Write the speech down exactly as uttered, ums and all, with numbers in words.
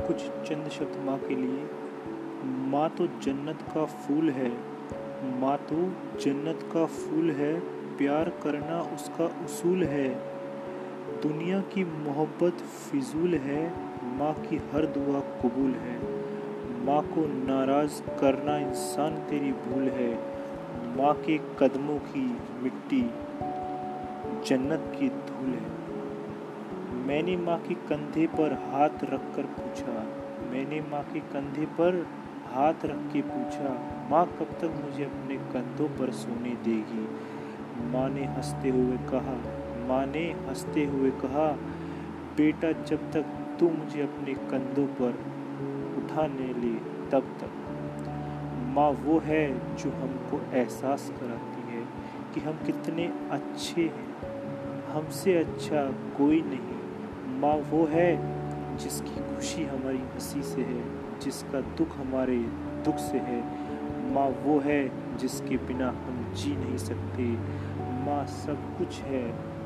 कुछ चंद शब्द माँ के लिए। माँ तो जन्नत का फूल है, माँ तो जन्नत का फूल है, प्यार करना उसका उसूल है। दुनिया की मोहब्बत फिजूल है, माँ की हर दुआ कबूल है। माँ को नाराज़ करना इंसान तेरी भूल है, माँ के कदमों की मिट्टी जन्नत की धूल है। मैंने माँ के कंधे पर हाथ रख कर पूछा, मैंने माँ के कंधे पर हाथ रख के पूछा, माँ कब तक मुझे अपने कंधों पर सोने देगी। माँ ने हंसते हुए कहा, माँ ने हंसते हुए कहा, बेटा जब तक तू मुझे अपने कंधों पर उठाने ले तब तक। माँ वो है जो हमको एहसास कराती है कि हम कितने अच्छे हैं, हमसे अच्छा कोई नहीं। माँ वो है जिसकी खुशी हमारी हंसी से है, जिसका दुख हमारे दुख से है। माँ वो है जिसके बिना हम जी नहीं सकते। माँ सब कुछ है,